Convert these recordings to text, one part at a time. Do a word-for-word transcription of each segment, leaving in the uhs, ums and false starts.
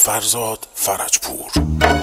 فرزاد فرجپور.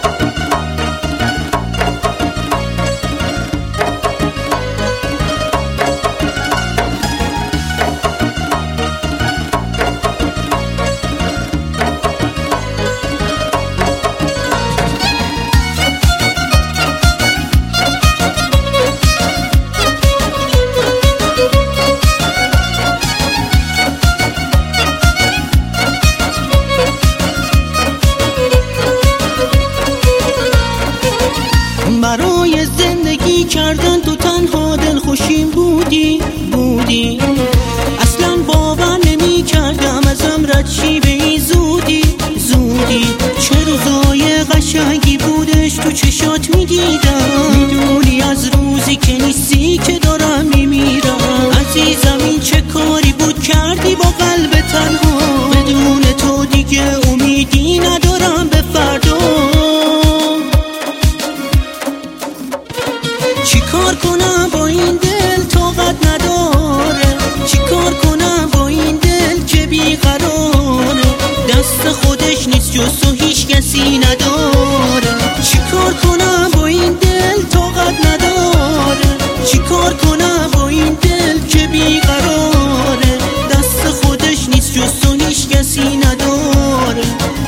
برای زندگی کردن تو تنها دل خوشیم بودی بودی اصلا باور نمی کردم ازم رد شی به این زودی زودی. چه روزای قشنگی بودش تو چشات می دیدم، میدونی از روزی که نیستی که دارم میمیرم. عزیزم این چه کاری بود کردی با قلب تنها، بدون تو دیگه امیدی ندارم به فردا. چی کار کنم با این دل طاقت نداره، چی کار کنم با این دل که بیقراره، دست خودش نیست جز تو هیچ کسی نداره. چی کار کنم با این دل طاقت نداره، چی کار کنم با این دل که بیقراره، دست خودش نیست جز تو هیچ کسی نداره.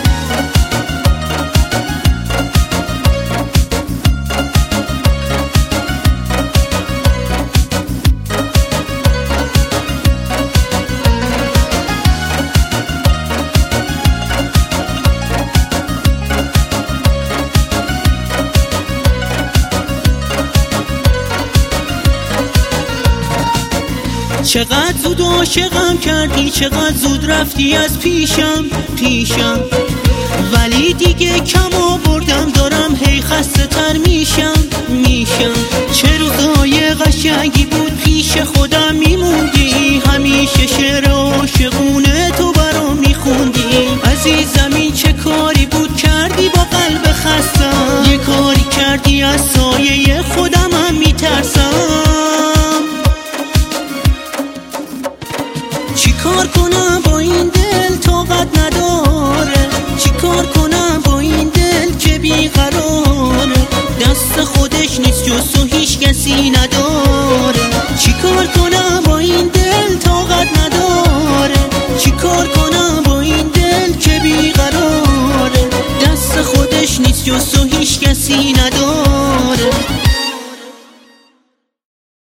چقدر زود عاشقم کردی، چقدر زود رفتی از پیشم پیشم، ولی دیگه کم آوردم دارم هی خسته تر میشم میشم. چه روزای قشنگی بود پیش خودم میموندی، همیشه شعر عاشقونه تو برام میخوندی. عزیزم این چه کاری بود کردی با قلب خستم، یه کاری کردی از سایه خودم هم میترسم. چی کار کنم با این دل طاقت نداره، چی کار کنم با این دل که بیقراره، دست خودش نیست جز تو هیچ کسی نداره. چی کار کنم با این دل طاقت نداره، چی کار کنم با این دل که بیقراره، دست خودش نیست جز تو هیچ کسی نداره.